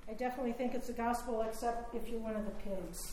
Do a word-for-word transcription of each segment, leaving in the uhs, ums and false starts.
I definitely think it's the gospel, except if you're one of the pigs.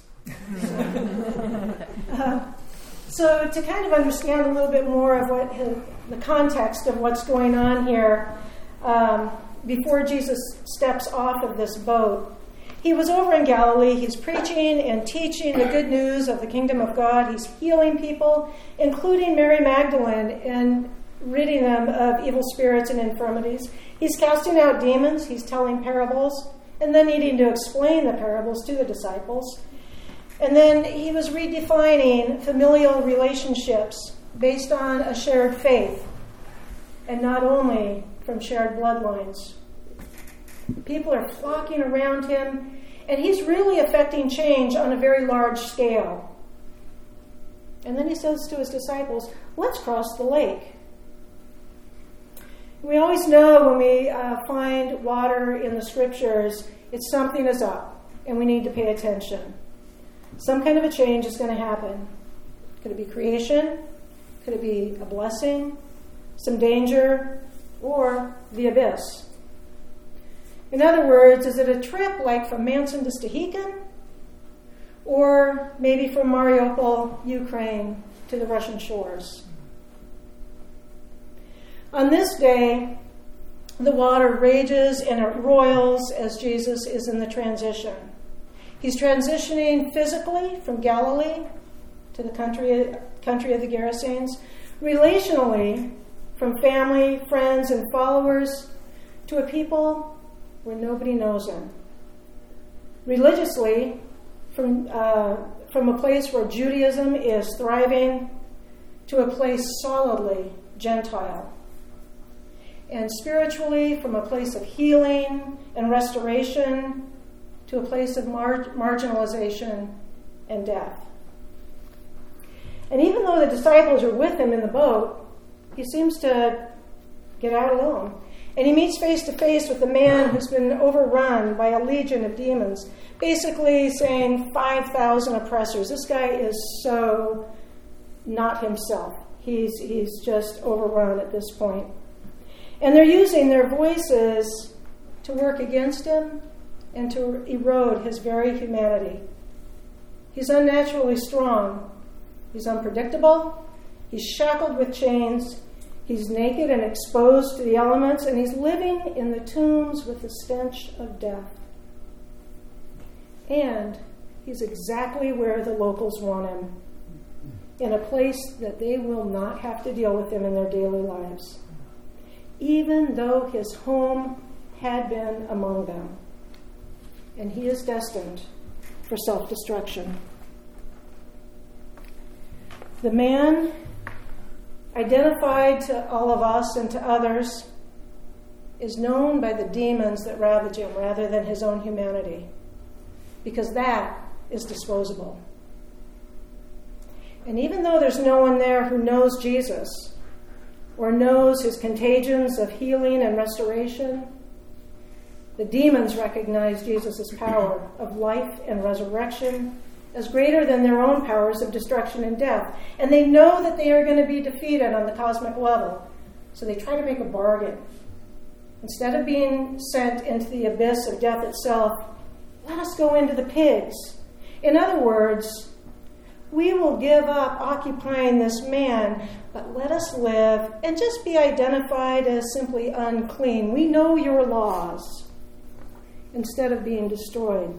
uh, so to kind of understand a little bit more of what his, the context of what's going on here, um, before Jesus steps off of this boat, he was over in Galilee. He's preaching and teaching the good news of the kingdom of God. He's healing people, including Mary Magdalene, and ridding them of evil spirits and infirmities. He's casting out demons. He's telling parables, and then needing to explain the parables to the disciples. And then he was redefining familial relationships based on a shared faith, and not only from shared bloodlines. People are flocking around him, and he's really affecting change on a very large scale. And then he says to his disciples, let's cross the lake. We always know when we uh, find water in the scriptures, it's something is up, and we need to pay attention. Some kind of a change is going to happen. Could it be creation? Could it be a blessing? Some danger? Or the abyss? In other words, is it a trip like from Manson to Stehekin? Or maybe from Mariupol, Ukraine, to the Russian shores? On this day, the water rages and it roils as Jesus is in the transition. He's transitioning physically from Galilee to the country, country of the Gerasenes, relationally from family, friends, and followers to a people where nobody knows him. Religiously, from, uh, from a place where Judaism is thriving to a place solidly Gentile. And spiritually, from a place of healing and restoration to a place of mar- marginalization and death. And even though the disciples are with him in the boat, he seems to get out alone. And he meets face to face with the man who's been overrun by a legion of demons, basically saying five thousand oppressors. This guy is so not himself. He's, he's just overrun at this point. And they're using their voices to work against him and to erode his very humanity. He's unnaturally strong. He's unpredictable. He's shackled with chains. He's naked and exposed to the elements, and he's living in the tombs with the stench of death. And he's exactly where the locals want him, in a place that they will not have to deal with him in their daily lives, even though his home had been among them. And he is destined for self-destruction. The man, identified to all of us and to others, is known by the demons that ravage him rather than his own humanity, because that is disposable. And even though there's no one there who knows Jesus or knows his contagions of healing and restoration, the demons recognize Jesus' power of life and resurrection as greater than their own powers of destruction and death. And they know that they are going to be defeated on the cosmic level. So they try to make a bargain. Instead of being sent into the abyss of death itself, let us go into the pigs. In other words, we will give up occupying this man, but let us live and just be identified as simply unclean. We know your laws, instead of being destroyed.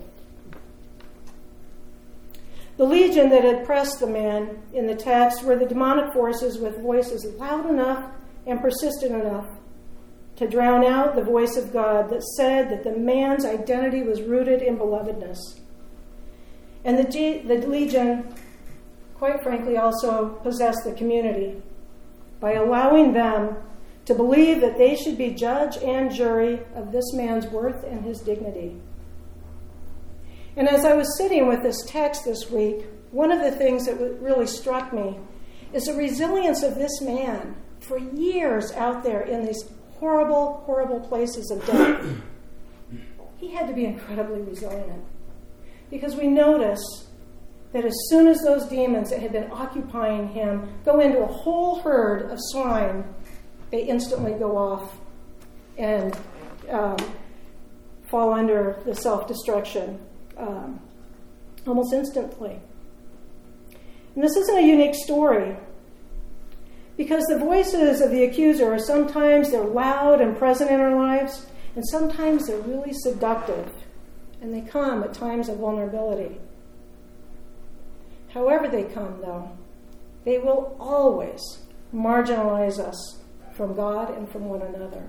The legion that had pressed the man in the text were the demonic forces with voices loud enough and persistent enough to drown out the voice of God that said that the man's identity was rooted in belovedness. And the, G- the legion, quite frankly, also possessed the community by allowing them to believe that they should be judge and jury of this man's worth and his dignity. And as I was sitting with this text this week, one of the things that really struck me is the resilience of this man for years out there in these horrible, horrible places of death. He had to be incredibly resilient, because we notice that as soon as those demons that had been occupying him go into a whole herd of swine, they instantly go off and um, fall under the self-destruction um, almost instantly. And this isn't a unique story, because the voices of the accuser are sometimes they're loud and present in our lives, and sometimes they're really seductive, and they come at times of vulnerability. However they come, though, they will always marginalize us from God and from one another.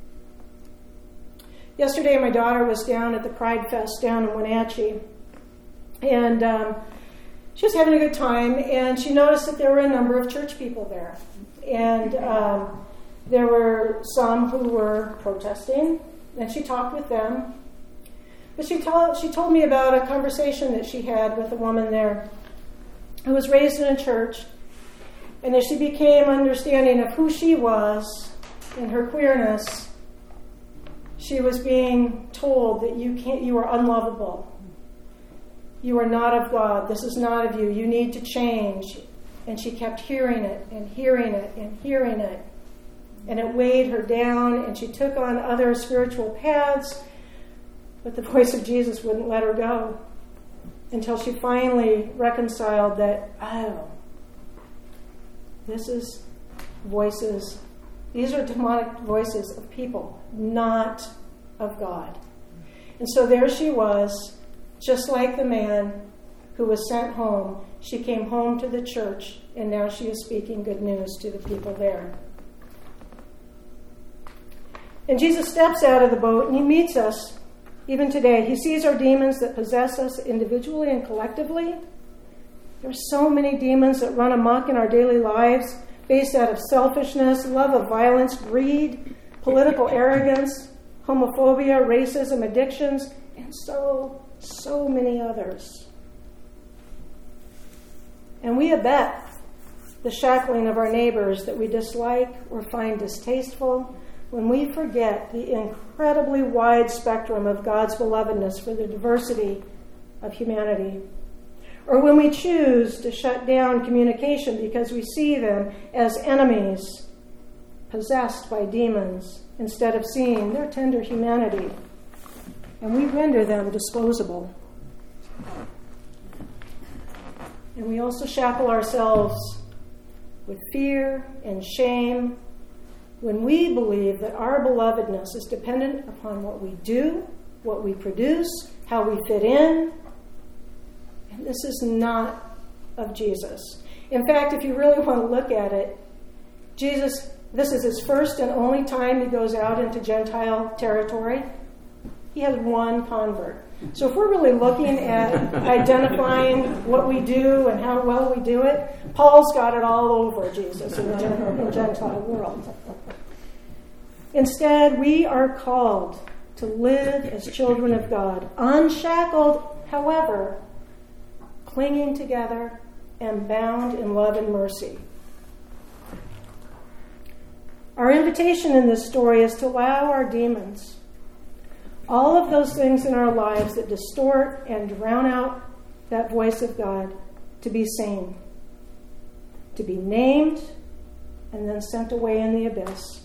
Yesterday, my daughter was down at the Pride Fest down in Wenatchee, and um, she was having a good time, and she noticed that there were a number of church people there. And um, there were some who were protesting, and she talked with them. But she told, she told me about a conversation that she had with a woman there who was raised in a church, and as she became understanding of who she was and her queerness, she was being told that you can't, you are unlovable. You are not of God. This is not of you. You need to change. And she kept hearing it and hearing it and hearing it. And it weighed her down, and she took on other spiritual paths, but the voice of Jesus wouldn't let her go until she finally reconciled that, oh, this is voices, these are demonic voices of people, not of God. And so there she was, just like the man who was sent home. She came home to the church, and now she is speaking good news to the people there. And Jesus steps out of the boat, and he meets us even today. He sees our demons that possess us individually and collectively. There are so many demons that run amok in our daily lives, based out of selfishness, love of violence, greed, political arrogance, homophobia, racism, addictions, and so, so many others. And we abet the shackling of our neighbors that we dislike or find distasteful when we forget the incredibly wide spectrum of God's belovedness for the diversity of humanity. Or when we choose to shut down communication because we see them as enemies possessed by demons instead of seeing their tender humanity, and we render them disposable. And we also shackle ourselves with fear and shame when we believe that our belovedness is dependent upon what we do, what we produce, how we fit in. And this is not of Jesus. In fact, if you really want to look at it, Jesus, this is his first and only time he goes out into Gentile territory. He has one convert. So if we're really looking at identifying what we do and how well we do it, Paul's got it all over Jesus in the Gentile world. Instead, we are called to live as children of God, unshackled, however, clinging together and bound in love and mercy. Our invitation in this story is to allow our demons, all of those things in our lives that distort and drown out that voice of God, to be seen, to be named, and then sent away in the abyss.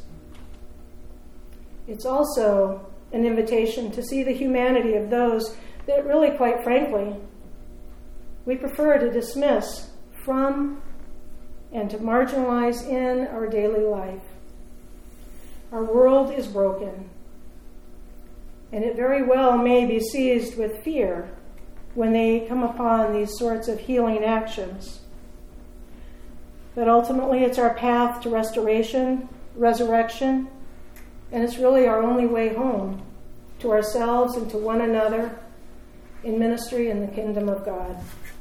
It's also an invitation to see the humanity of those that really, quite frankly, we prefer to dismiss from and to marginalize in our daily life. Our world is broken, and it very well may be seized with fear when they come upon these sorts of healing actions. But ultimately, it's our path to restoration, resurrection, and it's really our only way home to ourselves and to one another in ministry in the kingdom of God.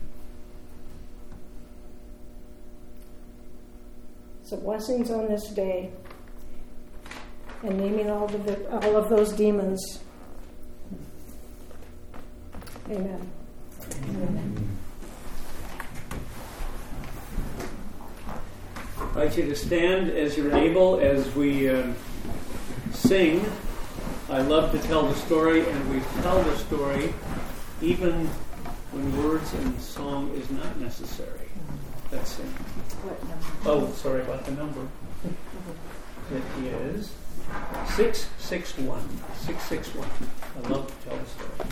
So blessings on this day, and naming all of, the, all of those demons. Amen. Amen. I invite you to stand as you're able as we uh, sing. I love to tell the story, and we tell the story even when words and song is not necessary. Let's sing. Oh, sorry about the number. It is six six one. six six one. I love to tell the story.